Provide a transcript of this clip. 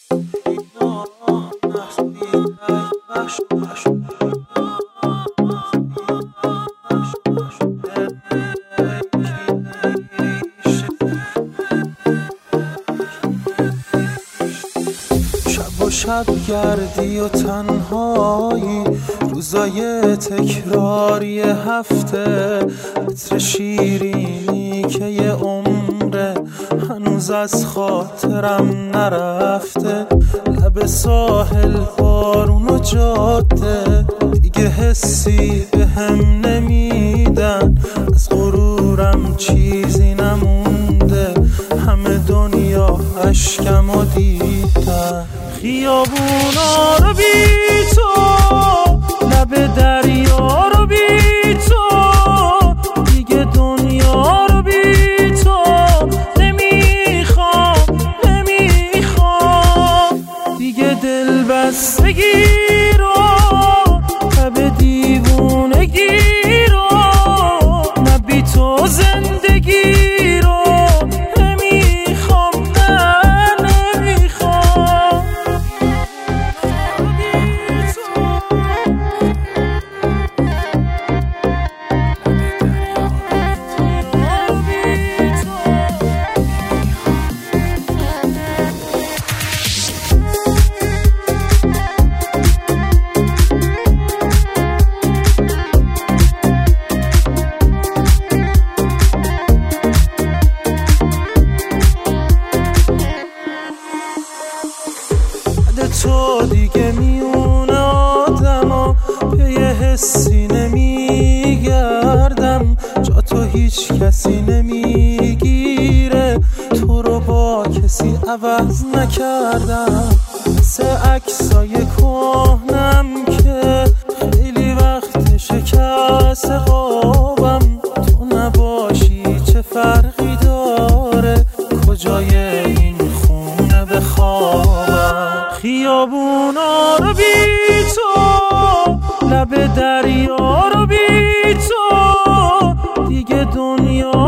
شب گردی و تنهایی، روزای تکراری هفته، عطر شیرینی که یه عمره هنوز از خاطرم نرفته، لب ساحل بارون و جاده، دیگه حسی به هم نمیدن، از غرورم چیزی نمونده، همه دنیا اشکم و دیدن. خیابونا رو بی تو، لب دریا رو بی تو، دیگه دنیا رو بی تو نمیخوام، دیگه دل بستگی رو، لب دیوونگی رو، نه بی تو زندگی رو نمیخوام، تو دیگه میونه آدم به یه حسی نمیگردم، جا تو هیچ کسی نمیگیره، تو رو با کسی عوض نکردم، مثل عکسای کهنم که خیلی وقت شکست قابم، تو نباشی چه فرقی داره، کجای این خونه بخوابم. خیابونا رو بی تو، لب دریا رو بی تو، دیگه دنیا